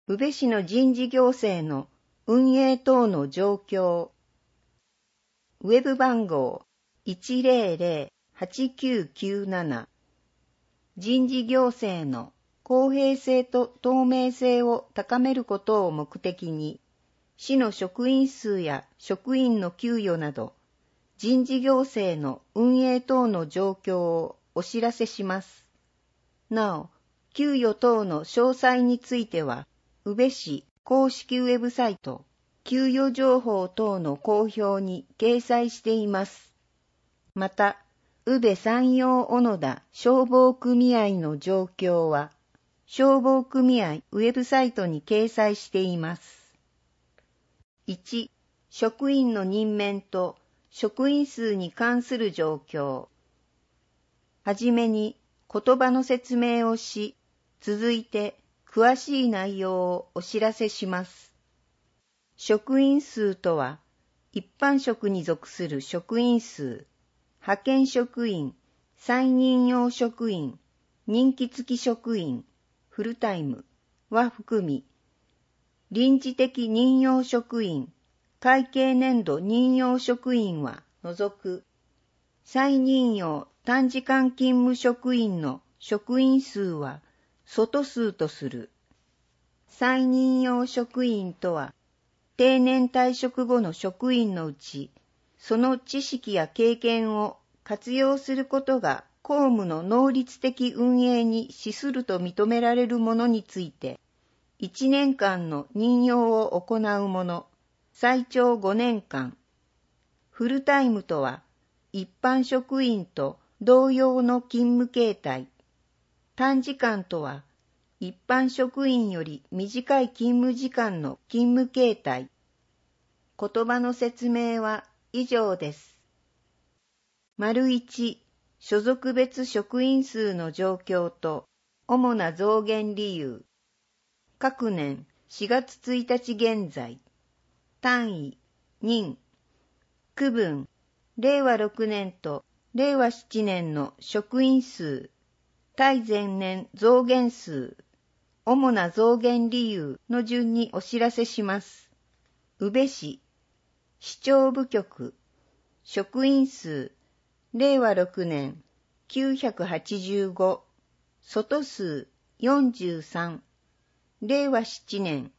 宇部市の人事行政の運営等の状況。ウェブ番号 100-8997。人事行政の公平性と透明性を高めることを目的に、市の職員数や職員の給与など、人事行政の運営等の状況をお知らせします。なお、給与等の詳細については、宇部市公式ウェブサイト、給与情報等の公表に掲載しています。また、宇部山陽小野田消防組合の状況は、消防組合ウェブサイトに掲載しています。1、職員の任免と職員数に関する状況。はじめに言葉の説明をし、続いて詳しい内容をお知らせします。職員数とは、一般職に属する職員数、派遣職員、再任用職員、任期付き職員、フルタイムは含み、臨時的任用職員、会計年度任用職員は除く、再任用短時間勤務職員の職員数は外数とする。再任用職員とは、定年退職後の職員のうち、その知識や経験を活用することが公務の能率的運営に資すると認められるものについて、1年間の任用を行うもの、最長5年間。フルタイムとは、一般職員と同様の勤務形態。短時間とは、一般職員より短い勤務時間の勤務形態。言葉の説明は以上です。1、所属別職員数の状況と主な増減理由。各年4月1日現在。単位、任。区分、令和6年と令和7年の職員数。対前年増減数。主な増減理由の順にお知らせします。宇部市、市長部局、職員数、令和6年985、外数43、令和7年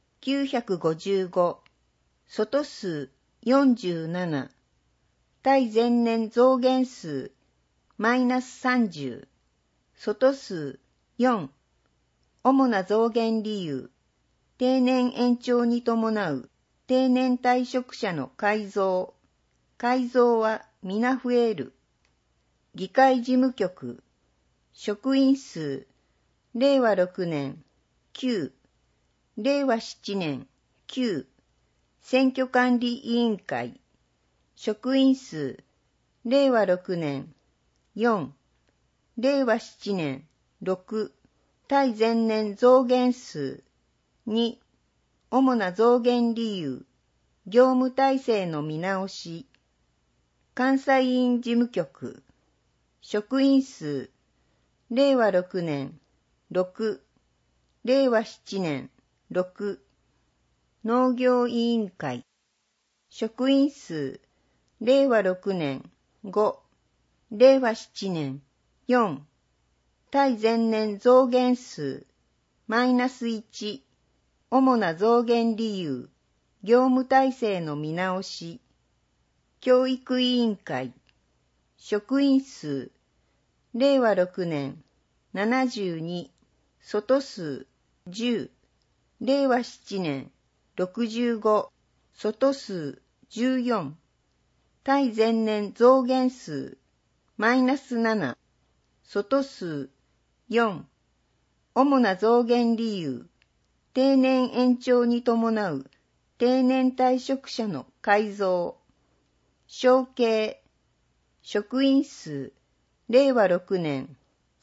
955、外数47、対前年増減数マイナス30、外数4、主な増減理由、定年延長に伴う定年退職者の改造。改造は皆増える。議会事務局、職員数、令和6年9、令和7年9、選挙管理委員会、職員数、令和6年4、令和7年6、対前年増減数2、主な増減理由、業務体制の見直し、監査委員事務局、職員数、令和6年6、令和7年6、農業委員会、職員数、令和6年5、令和7年4、対前年増減数、マイナス1、主な増減理由、業務体制の見直し、教育委員会、職員数、令和6年72、外数10、令和7年65、外数14、対前年増減数、マイナス7、外数4、主な増減理由、定年延長に伴う定年退職者の改造、承継、職員数、令和6年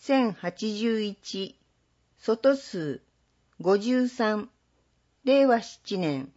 1081、外数53、令和7年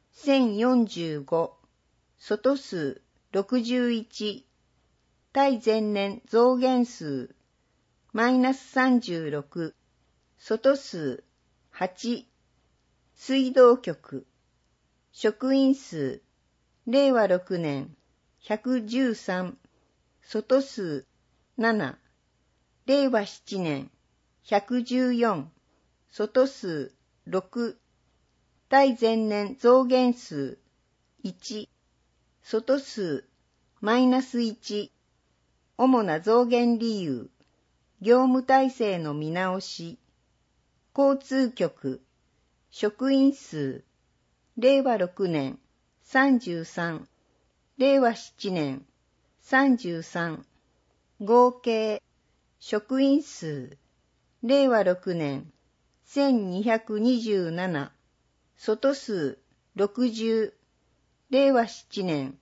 1045、外数61、対前年増減数、マイナス36、外数8、 水道局、職員数、令和6年113、外数7、令和7年114、外数6、対前年増減数1、外数マイナス1、主な増減理由、業務体制の見直し、交通局、職員数、令和6年33、令和7年33、合計、職員数、令和6年1227、外数60、令和7年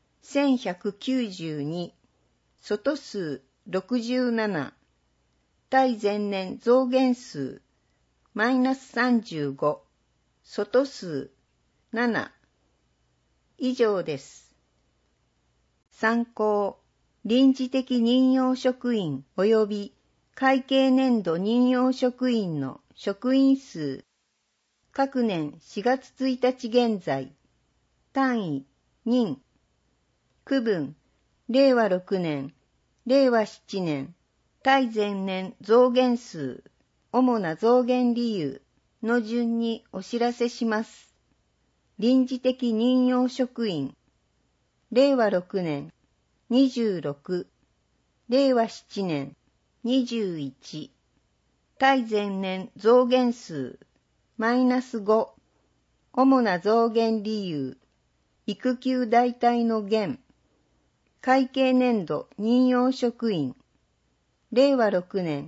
1192、外数67、対前年増減数、マイナス35、外数7、以上です。参考、臨時的任用職員及び会計年度任用職員の職員数、各年4月1日現在、単位、任、区分、令和6年、令和7年、対前年増減数、主な増減理由の順にお知らせします。臨時的任用職員、令和6年26、令和7年21、対前年増減数、マイナス5、主な増減理由、育休代替の減、会計年度任用職員、令和6年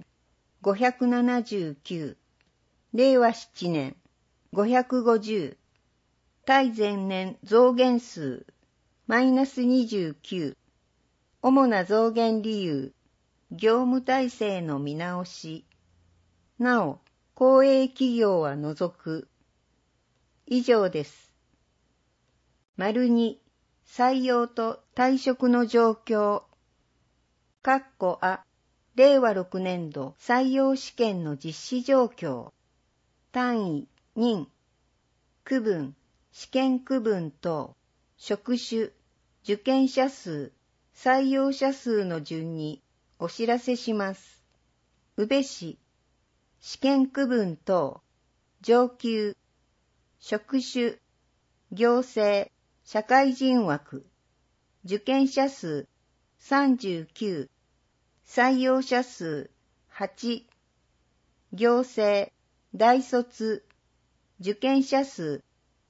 579、令和7年550、対前年増減数、マイナス29、主な増減理由、業務体制の見直し、なお、公営企業は除く。以上です。2、採用と退職の状況。令和6年度採用試験の実施状況。単位、任、区分、試験区分等、職種、受験者数、採用者数の順にお知らせします。宇部市、試験区分等、上級、職種、行政、社会人枠、受験者数39、採用者数8、行政、大卒、受験者数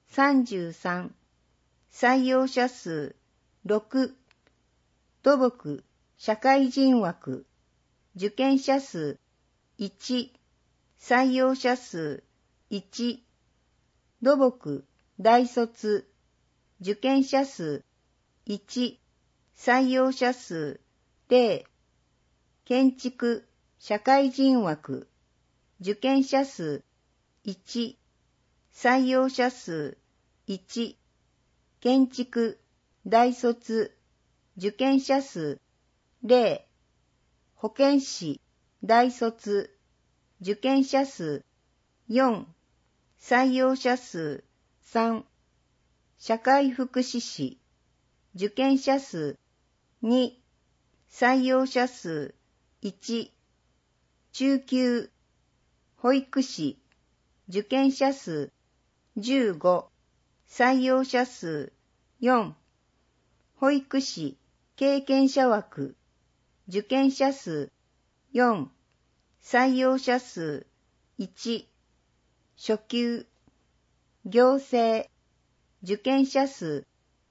33、採用者数6、土木、社会人枠、受験者数1、採用者数1、土木、大卒、受験者数1、採用者数0、建築、社会人枠、受験者数1、採用者数1、建築、大卒、受験者数0、保健師、大卒、受験者数4、採用者数3、社会福祉士、受験者数2、採用者数1、中級、保育士、受験者数15、採用者数4、保育士、経験者枠、受験者数4、採用者数1、初級、行政、受験者数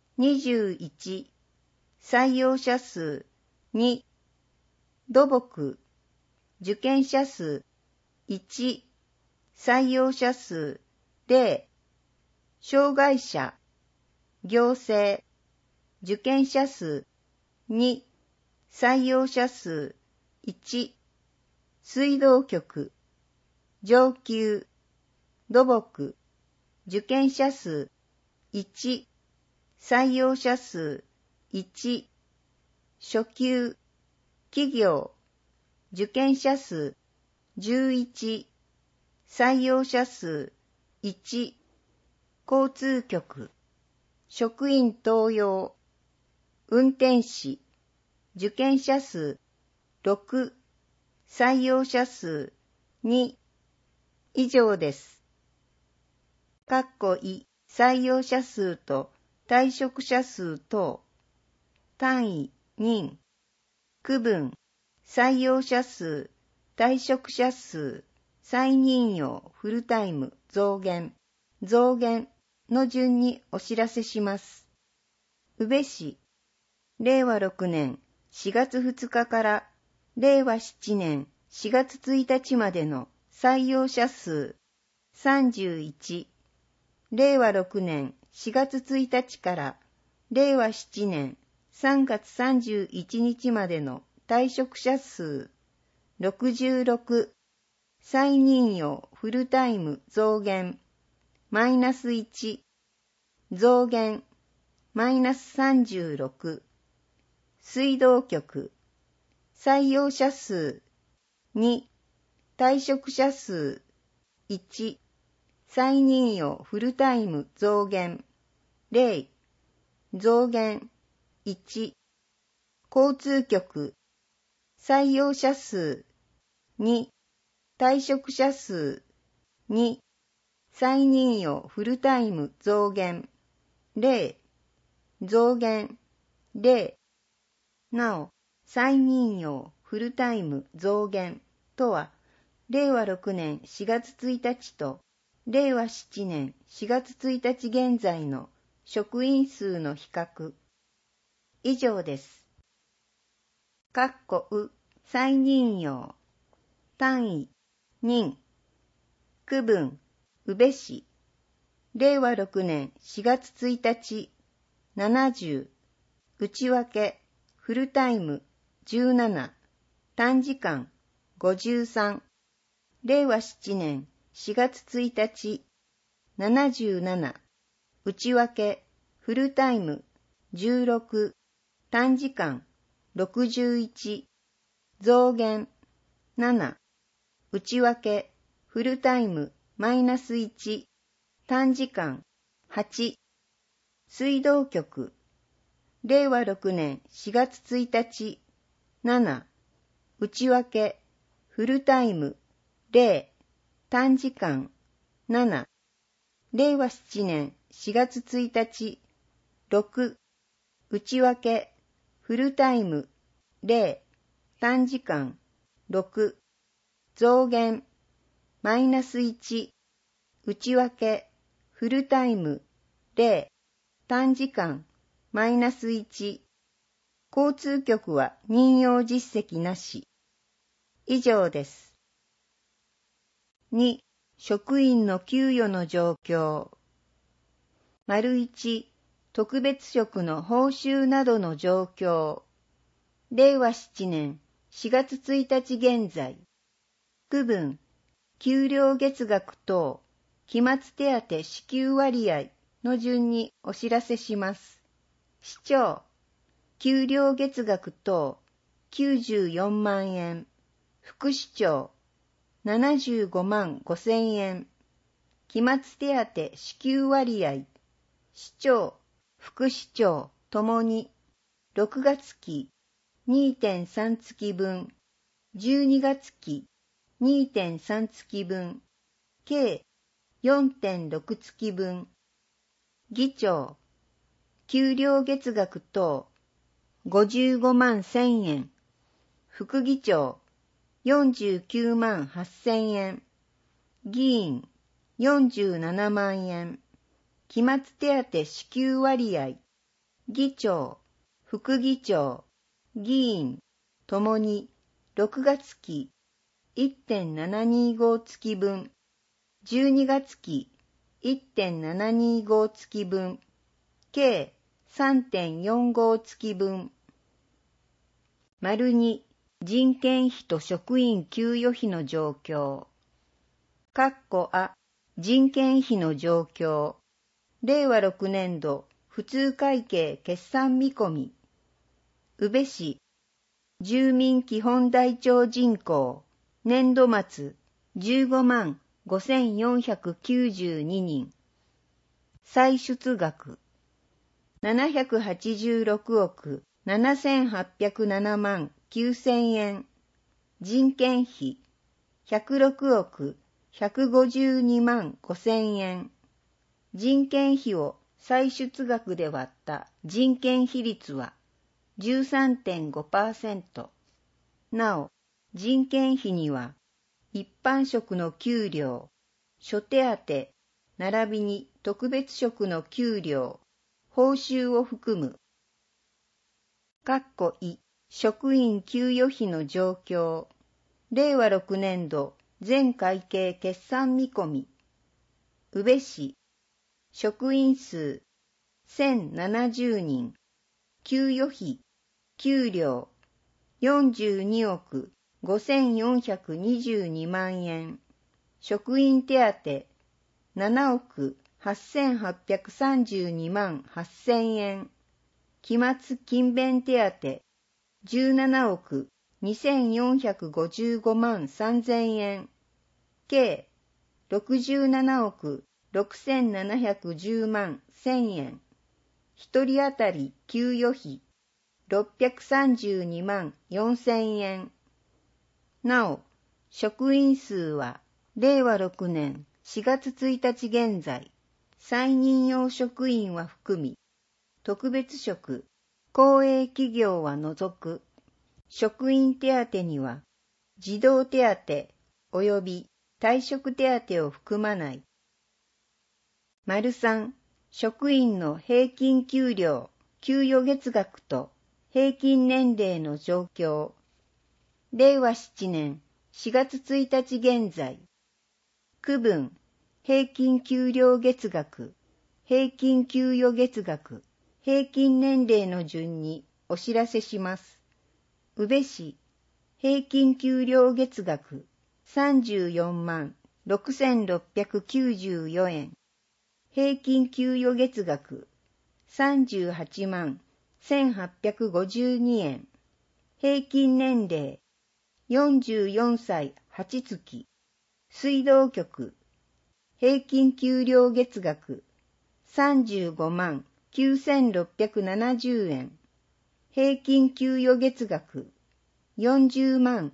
21、採用者数2、土木、受験者数1、採用者数0、障害者、行政、受験者数2、採用者数1、水道局、上級、土木、受験者数1、採用者数1、初級、企業、受験者数11、採用者数1、 交通局、職員登用、運転士、受験者数、6、採用者数、2、以上です。採用者数と退職者数等、単位、人、区分、採用者数、退職者数、再任用、フルタイム、増減の順にお知らせします。宇部市、令和6年4月2日から令和7年4月1日までの採用者数31、令和6年4月1日から令和7年3月31日までの退職者数66、再任用フルタイム増減-1、増減-36、水道局、採用者数2、退職者数1、再任用フルタイム増減0、増減1、交通局、採用者数2、退職者数2、再任用フルタイム増減0、増減0。なお、再任用フルタイム増減とは、令和6年4月1日と令和7年4月1日現在の職員数の比較。以上です。再任用。単位、人。区分、宇部市。令和6年4月1日、70。内訳、フルタイム、17。短時間、53。令和7年4月1日、77。内訳、フルタイム、16。短時間、61。増減、7。内訳、フルタイム、-1。短時間、8。水道局、令和6年4月1日、7。内訳、フルタイム、0。短時間、7。令和7年4月1日、6。内訳、フルタイム、0。短時間、6。増減、-1。内訳、フルタイム、0。短時間、-1。交通局は任用実績なし。以上です。2、職員の給与の状況。1、特別職の報酬などの状況。令和7年4月1日現在。区分、給料月額等、期末手当支給割合の順にお知らせします。市長、給料月額等、94万円。副市長、75万5千円。期末手当支給割合。市長、副市長ともに、6月期 2.3 月分、12月期 2.3 月分、計 4.6 月分。議長、給料月額等、55万1000円。副議長、49万8000円。議員、47万円。期末手当支給割合。議長、副議長、議員、ともに、6月期 1.725 月分、12月期 1.725 月分、計 3.45 月分。2、人件費と職員給与費の状況。人件費の状況。令和6年度普通会計決算見込み。宇部市、住民基本台帳人口、年度末15万5492人。 歳出額786億7807万9000円。人件費106億152万5000円。人件費を歳出額で割った人件費率は 13.5%。なお、人件費には一般職の給料、諸手当、並びに特別職の給料、報酬を含む。職員給与費の状況。令和6年度全会計決算見込み。宇部市、職員数1070人。給与費、給料42億5422万円。職員手当7億8832万8000円。期末勤勉手当17億2455万3000円。計67億6710万1000円。一人当たり給与費632万4000円。なお、職員数は令和6年4月1日現在、再任用職員は含み、特別職、公営企業は除く、職員手当には、児童手当及び退職手当を含まない。3、職員の平均給料、給与月額と平均年齢の状況。令和7年4月1日現在、区分、平均給料月額、平均給与月額、平均年齢の順にお知らせします。宇部市、平均給料月額34万6694円。平均給与月額38万1852円。平均年齢44歳8月。水道局、平均給料月額35万9670円。平均給与月額40万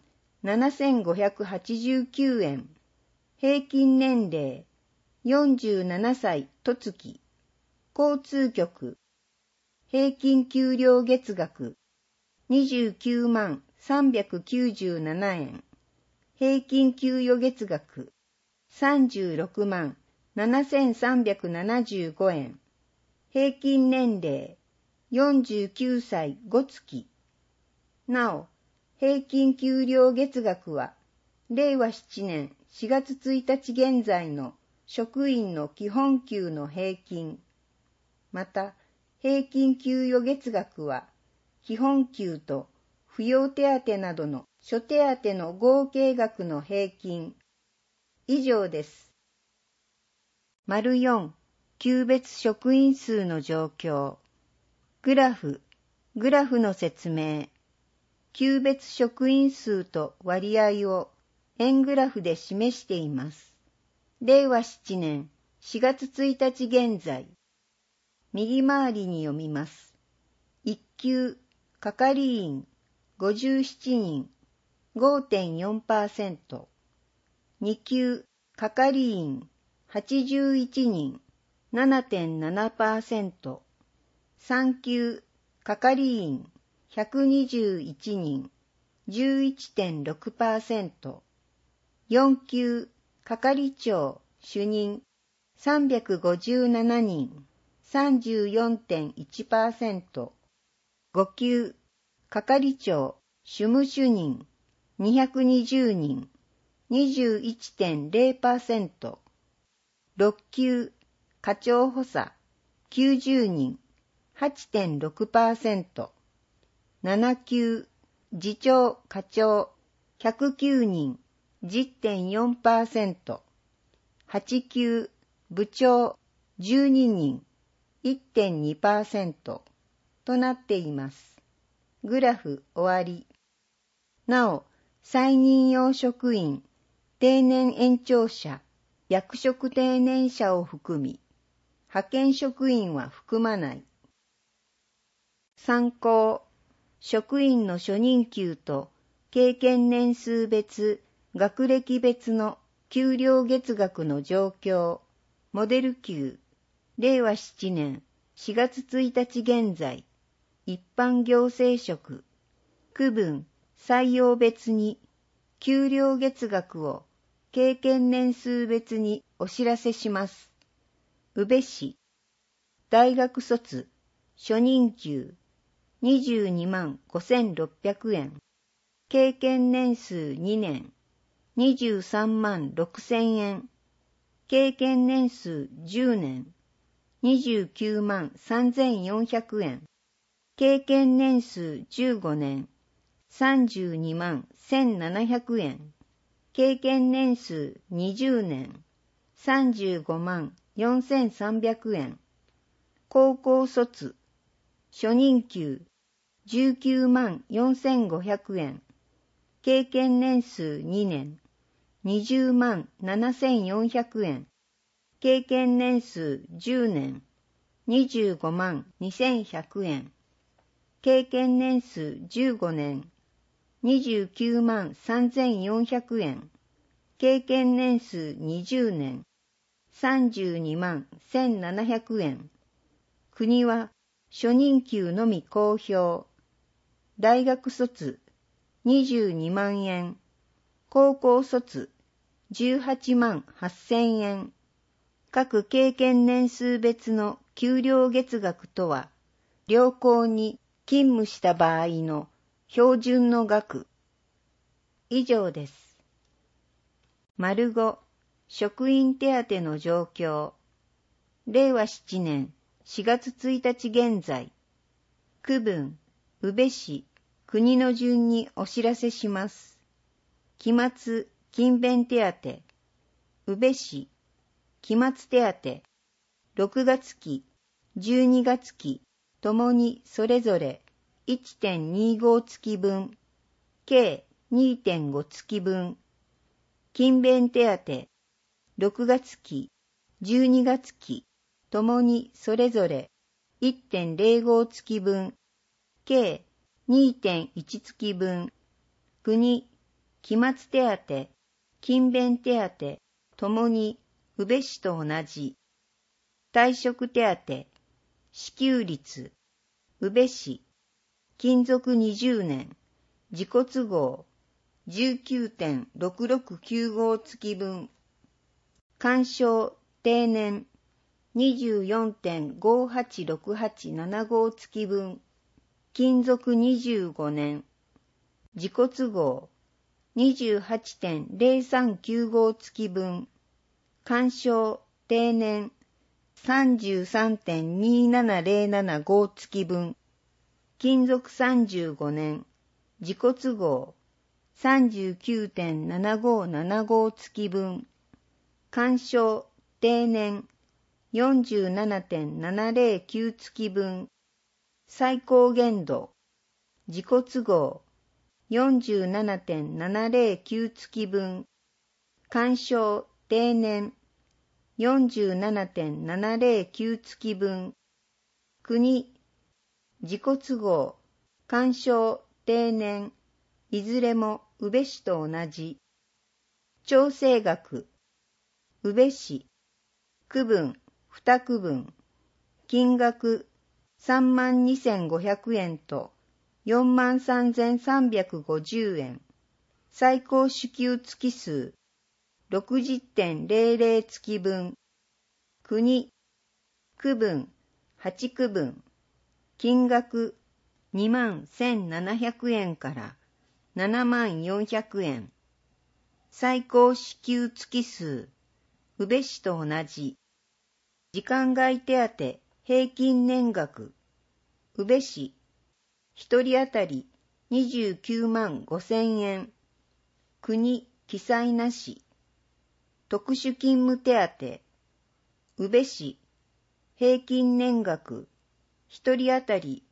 7589円。平均年齢47歳と月。交通局、平均給料月額29万397円。平均給与月額36万7375円。平均年齢49歳5月。なお、平均給料月額は、令和7年4月1日現在の職員の基本給の平均。また、平均給与月額は、基本給と扶養手当などの諸手当の合計額の平均。以上です。4、級別職員数の状況。グラフの説明。級別職員数と割合を円グラフで示しています。令和7年4月1日現在。右回りに読みます。1級、係員57人、5.4%。2級、係員81人、7.7%。3級、係員121人、11.6%。4級、係長、主任357人、34.1%。5級、係長、主務主任220人、21.0%。6級、課長補佐90人、8.6%。7級、次長課長109人、10.4%。8級、部長12人、1.2% となっています。グラフ終わり。なお、再任用職員、定年延長者、役職定年者を含み、 派遣職員は含まない。参考、職員の初任給と経験年数別、学歴別の給料月額の状況、モデル給、令和7年4月1日現在、一般行政職、区分、採用別に、給料月額を経験年数別にお知らせします。宇部市、大学卒、初任給、22万5600円、経験年数2年、23万6000円、経験年数10年、29万3400円、経験年数15年、32万1700円、経験年数20年、35万4300円、高校卒、初任給19万4500円、経験年数2年、20万7400円、経験年数10年、25万2100円、経験年数15年、29万3400円、経験年数20年、32万1700円。国は初任給のみ公表。大学卒22万円、高校卒18万8000円。各経験年数別の給料月額とは、両校に勤務した場合の標準の額。以上です。丸5、職員手当の状況。令和7年4月1日現在。区分、宇部市、国の順にお知らせします。期末、勤勉手当。宇部市、期末手当。6月期、12月期、ともにそれぞれ 1.25 月分、計 2.5 月分。勤勉手当。6月期、12月期、ともにそれぞれ 1.05 月分、計 2.1 月分。国、期末手当、勤勉手当、ともに宇部市と同じ。退職手当、支給率、宇部市、勤続20年、自己都合、19.6695 月分。鑑賞、定年、24.586875 月分。勤続25年、自己都合、28.0395 月分。鑑賞、定年、33.27075 月分。勤続35年、自己都合、39.7575 月分。鑑賞、定年、47.709 月分。最高限度、自己都合、47.709 月分。鑑賞、定年、47.709 月分。国、自己都合、鑑賞、定年、いずれも宇部市と同じ。調整額、宇部市、区分、2区分、金額32,500円と43,350円。最高支給月数 60.00 月分。国、区分、8区分。金額21,700円から74,400円。最高支給月数、宇部市と同じ。時間外手当平均年額、宇部市、一人当たり29万5,000円。国、記載なし。特殊勤務手当、宇部市、平均年額、一人当たり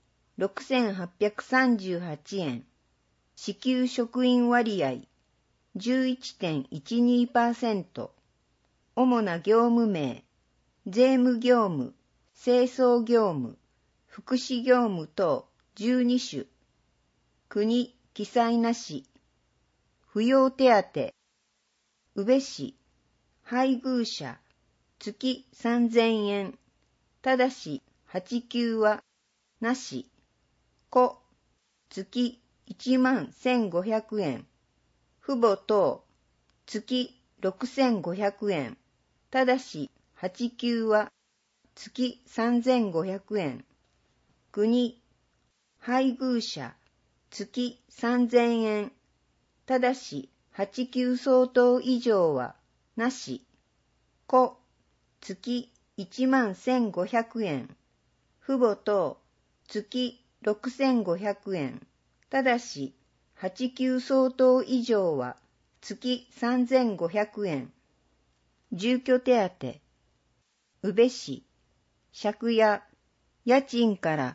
6,838 円。支給職員割合 11.12%。主な業務名、 税務業務、清掃業務、福祉業務等12種。国、記載なし。扶養手当。宇部市、配偶者、月3000円。ただし、8級は、なし。子、月11500円。父母等、月6500円。ただし、8級は、月3500円。国、配偶者、月3000円。ただし、8級相当以上は、なし。子、月11500円。父母等、月6500円。ただし、8級相当以上は、月3500円。住居手当。宇部市、借家、家賃から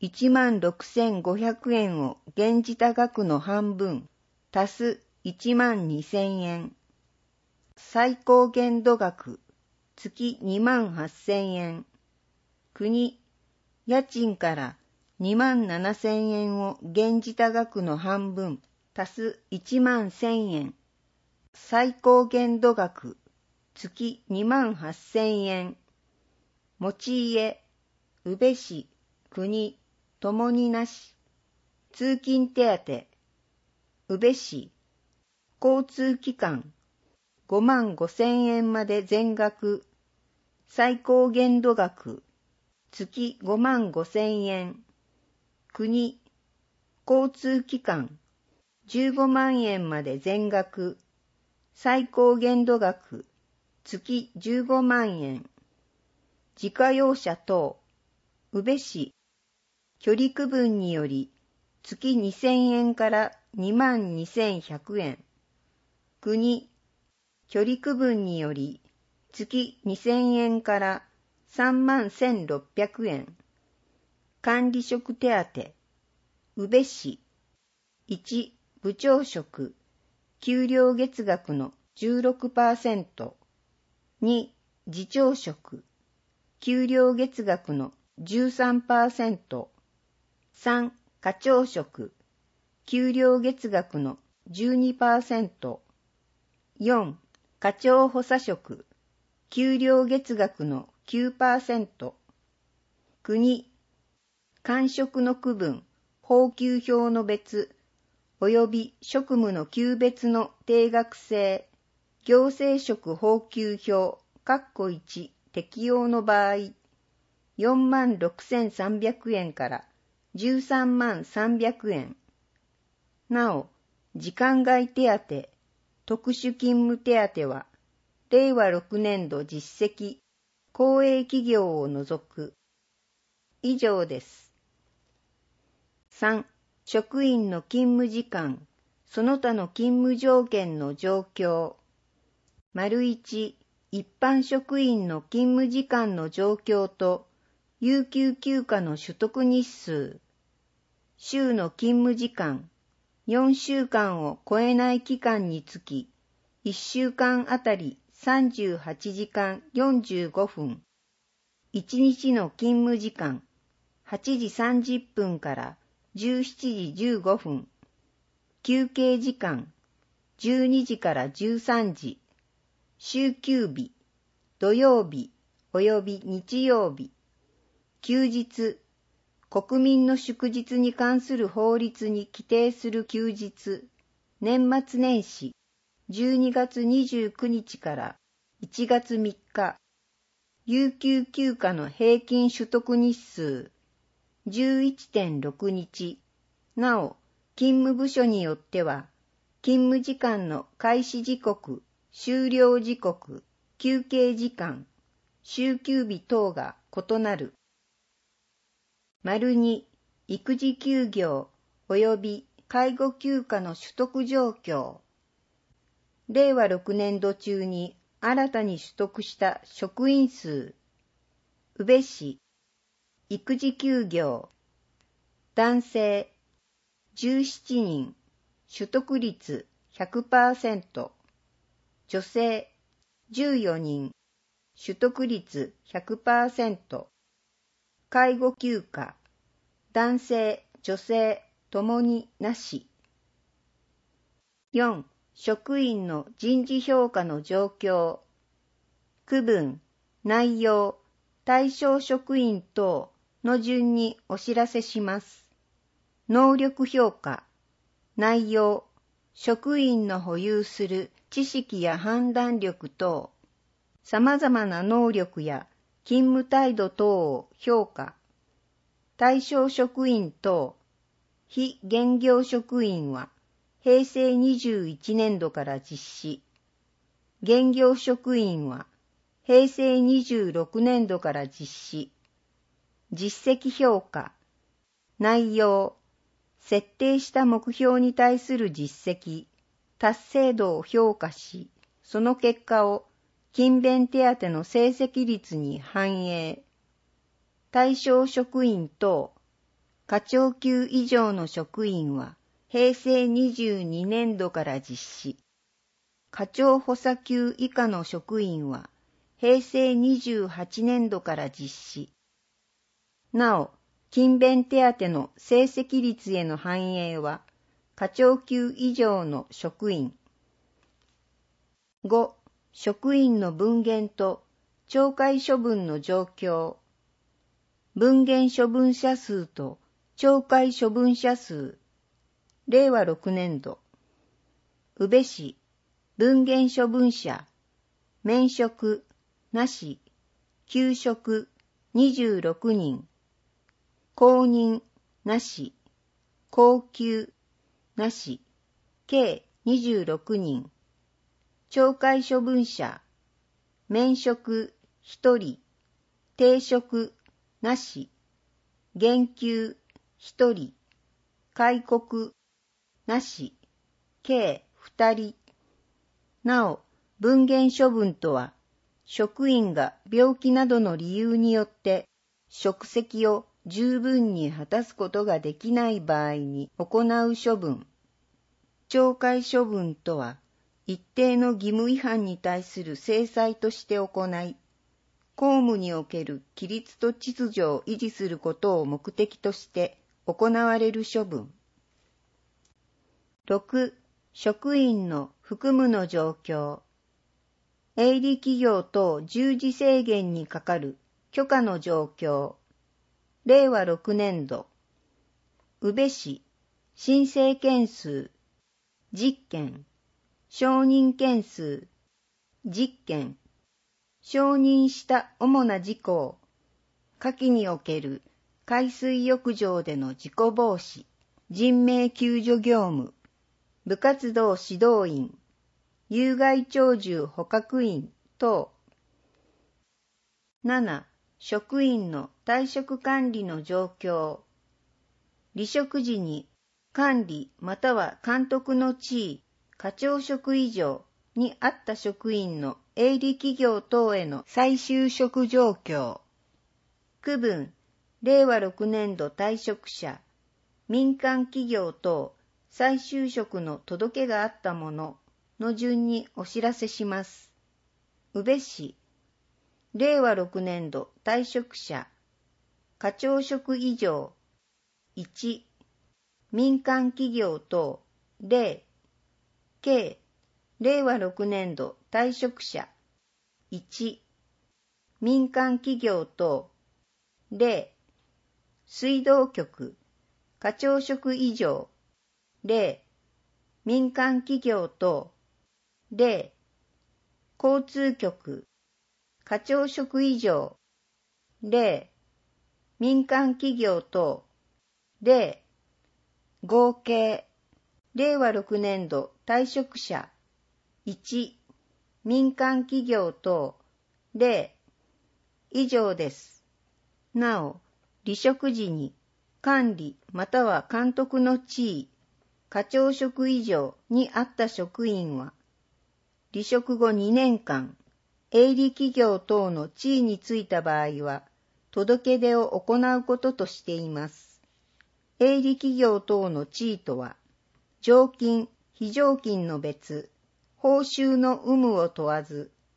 16,500円を減じた額の半分、足す12,000円。最高限度額、月28,000円。国、家賃から27,000円を減じた額の半分、足す11,000円。最高限度額、月28,000円。持ち家、宇部市、国、ともになし。通勤手当、宇部市、交通機関、55,000円まで全額。最高限度額、月55,000円。国、交通機関、15万円まで全額。最高限度額、月15万円。自家用車等、宇部市、距離区分により、月2,000円から22,100円。国、距離区分により、月2,000円から31,600円。管理職手当、宇部市、1、部長職、給料月額の 16%、2、次長職、給料月額の 13%、3、課長職、給料月額の 12%、4、課長補佐職、給料月額の 9%、国、官職の区分、俸給表の別、及び職務の級別の定額制、行政職俸給表、1適用の場合、46,300円から13,300円。なお、時間外手当、特殊勤務手当は、令和6年度実績、公営企業を除く。以上です。3、職員の勤務時間、その他の勤務条件の状況。1、一般職員の勤務時間の状況と、有給休暇の取得日数。週の勤務時間、4週間を超えない期間につき、1週間あたり38時間45分。1日の勤務時間、8時30分から17時15分。休憩時間、12時から13時。週休日、土曜日及び日曜日。休日、国民の祝日に関する法律に規定する休日。年末年始、12月29日から1月3日。有給休暇の平均取得日数、11.6 日。なお、勤務部署によっては、勤務時間の開始時刻、終了時刻、休憩時間、週休日等が異なる。2、育児休業及び介護休暇の取得状況。令和6年度中に新たに取得した職員数。宇部市、育児休業。男性、17人、取得率 100%。女性、14人、 取得率 100%、介護休暇、男性、女性ともになし。4、職員の人事評価の状況。区分、内容、対象職員等の順にお知らせします。能力評価、内容、職員の保有する知識や判断力等、様々な能力や勤務態度等を評価。対象職員等、非現業職員は平成21年度から実施。現業職員は平成26年度から実施。実績評価、内容、設定した目標に対する実績、達成度を評価し、その結果を勤勉手当の成績率に反映。対象職員等、課長級以上の職員は平成22年度から実施。課長補佐級以下の職員は平成28年度から実施。なお、勤勉手当の成績率への反映は、課長級以上の職員。5、職員の分減と懲戒処分の状況。分減処分者数と懲戒処分者数。令和6年度。宇部市、分減処分者、免職、なし、休職、26人。公認、なし、高級、なし、計26人。懲戒処分者、免職、1人、停職、なし、減給、1人、戒告、なし、計2人。なお、分減処分とは、職員が病気などの理由によって職責を十分に果たすことができない場合に行う処分。懲戒処分とは、一定の義務違反に対する制裁として行い、公務における規律と秩序を維持することを目的として行われる処分。6、職員の服務の状況。営利企業等従事制限にかかる許可の状況。令和6年度。宇部市、申請件数、10件、承認件数、10件、承認した主な事項、下記における海水浴場での事故防止、人命救助業務、部活動指導員、有害鳥獣捕獲員等。7、職員の退職管理の状況。離職時に管理または監督の地位、課長職以上にあった職員の営利企業等への再就職状況。区分、令和6年度退職者、民間企業等再就職の届けがあったものの順にお知らせします。宇部市、令和6年度退職者、課長職以上、1、民間企業等、0、計、令和6年度退職者、1、民間企業等、0、水道局、課長職以上、0、民間企業等、0、交通局、課長職以上、0、民間企業等、0、合計、令和6年度退職者、1、民間企業等、0、以上です。なお、離職時に管理または監督の地位、課長職以上にあった職員は、離職後2年間、営利企業等の地位についた場合は、届け出を行うこととしています。営利企業等の地位とは、常勤、非常勤の別、報酬の有無を問わず、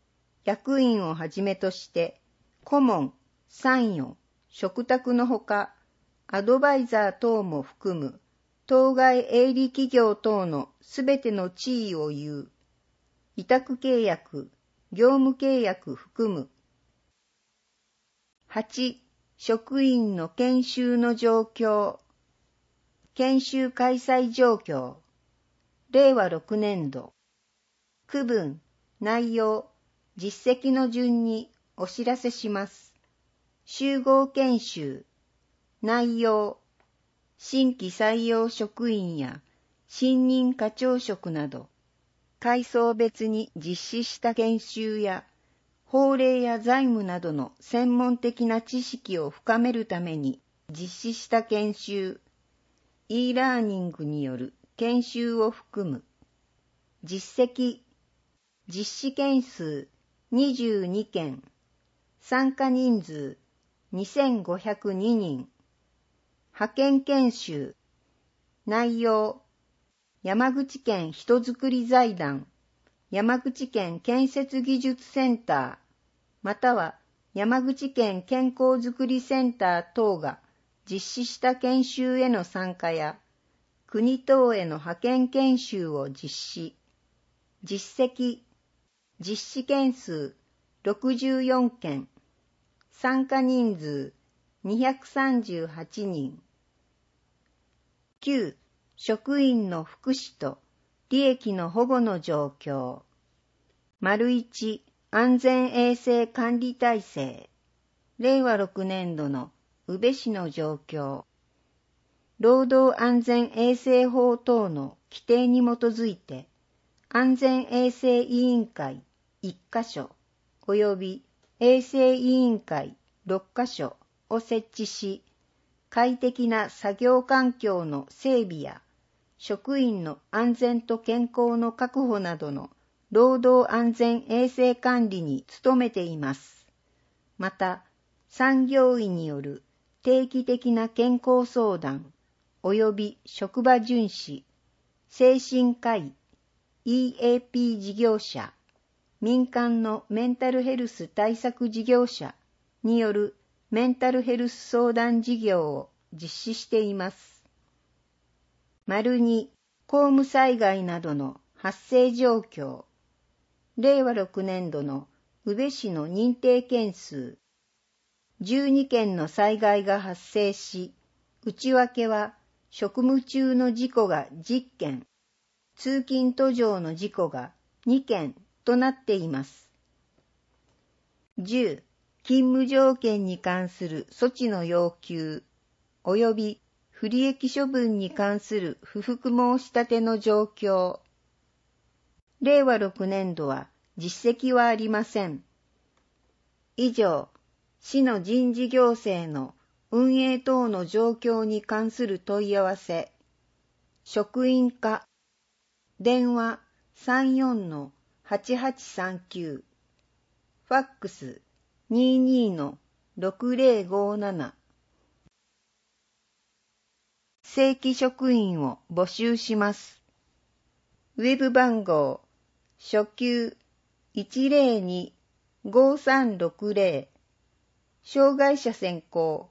役員をはじめとして、顧問、参与、嘱託のほか、アドバイザー等も含む、当該営利企業等のすべての地位を言う。委託契約、業務契約含む。8、職員の研修の状況。研修開催状況。令和6年度。区分、内容、実績の順にお知らせします。集合研修。内容、新規採用職員や新任課長職など、階層別に実施した研修や、法令や財務などの専門的な知識を深めるために実施した研修、e ラーニングによる研修を含む。実績、実施件数22件、参加人数2502人、派遣研修、内容、山口県人づくり財団、山口県建設技術センター、または山口県健康づくりセンター等が実施した研修への参加や、国等への派遣研修を実施。実績、実施件数64件、参加人数238人。9、職員の福祉と利益の保護の状況。1、安全衛生管理体制。令和6年度の宇部市の状況。労働安全衛生法等の規定に基づいて、安全衛生委員会1カ所及び衛生委員会6カ所を設置し、快適な作業環境の整備や職員の安全と健康の確保などの労働安全衛生管理に努めています。また、産業医による定期的な健康相談及び職場巡視、精神科医、EAP 事業者、民間のメンタルヘルス対策事業者によるメンタルヘルス相談事業を実施しています。2、公務災害などの発生状況。令和6年度の宇部市の認定件数。12件の災害が発生し、内訳は職務中の事故が10件、通勤途上の事故が2件となっています。10、勤務条件に関する措置の要求、及び不利益処分に関する不服申し立ての状況。令和6年度は実績はありません。以上、市の人事行政の運営等の状況に関する問い合わせ、職員課、電話 34-8839、ファックス 22-6057、正規職員を募集します。ウェブ番号、初級 102-5360、障害者専攻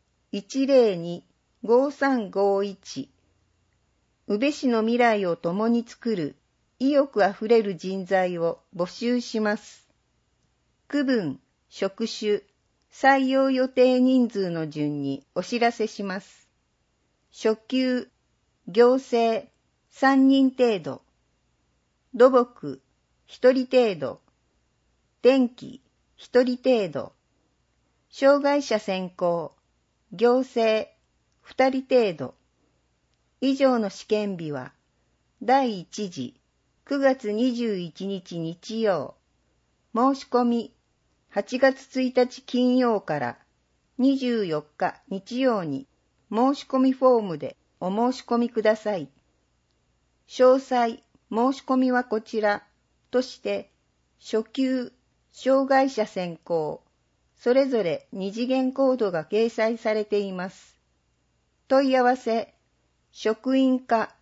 102-5351、宇部市の未来を共に作る意欲あふれる人材を募集します。区分、職種、採用予定人数の順にお知らせします。初級、行政、3人程度。土木、1人程度。電気、1人程度。障害者専攻、行政、2人程度。以上の試験日は、第1次、9月21日日曜。申し込み、8月1日金曜から24日日曜に申し込みフォームでお申し込みください。詳細、申し込みはこちらとして、初級、障害者専攻、それぞれ2次元コードが掲載されています。問い合わせ、職員課、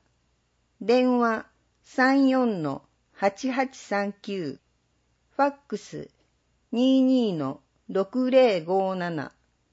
電話 34-8839、ファックス 22-6057。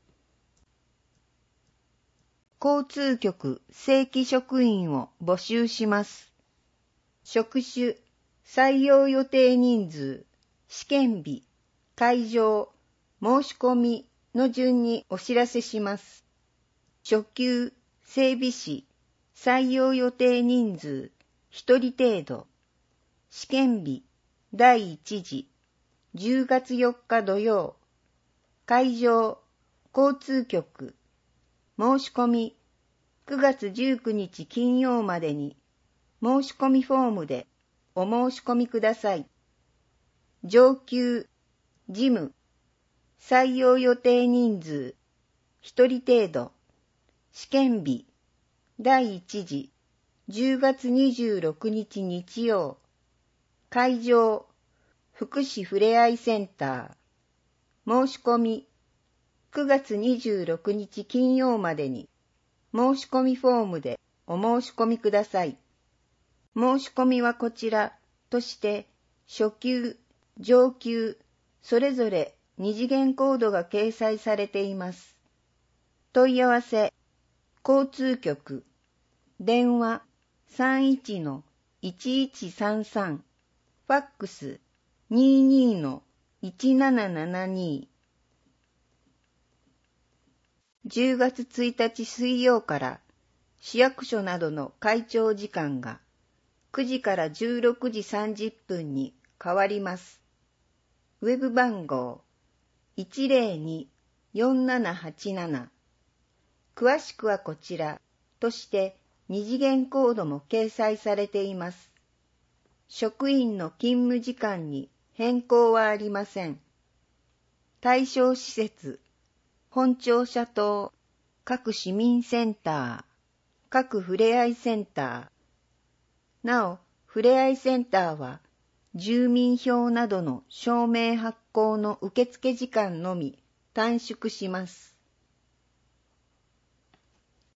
交通局正規職員を募集します。職種、採用予定人数、試験日、会場、申し込みの順にお知らせします。初級、整備士、採用予定人数、1人程度。試験日、第1次、10月4日土曜。会場、交通局。申し込み、9月19日金曜までに、申し込みフォームでお申し込みください。上級、事務、採用予定人数、1人程度。試験日、第1次、10月26日日曜。会場、福祉ふれあいセンター。申し込み、9月26日金曜までに、申し込みフォームでお申し込みください。申し込みはこちらとして、初級、上級、それぞれ二次元コードが掲載されています。問い合わせ、交通局、電話31-1133、ファックス22-1772。10月1日水曜から市役所などの開庁時間が9時から16時30分に変わります。ウェブ番号102-4787。詳しくはこちらとして二次元コードも掲載されています。職員の勤務時間に変更はありません。対象施設、本庁舎棟、各市民センター、各ふれあいセンター。なお、ふれあいセンターは、住民票などの証明発行の受付時間のみ短縮します。